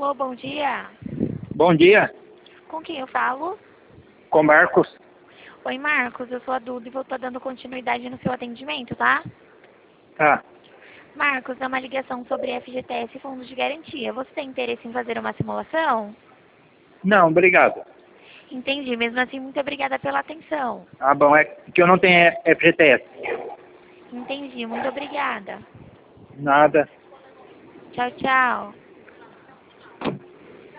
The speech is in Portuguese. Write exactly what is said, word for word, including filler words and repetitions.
Alô, bom dia. Bom dia, Com quem eu falo? com Marcos. Oi, Marcos, eu sou a Duda e vou estar dando continuidade no seu atendimento, tá? Tá. Marcos, é uma ligação sobre F G T S e fundos de garantia. Você tem interesse em fazer uma simulação? Não, obrigado. Entendi, mesmo assim, muito obrigada pela atenção. Ah, bom, é que eu não tenho F G T S. Entendi, muito obrigada. Nada. Tchau, tchau.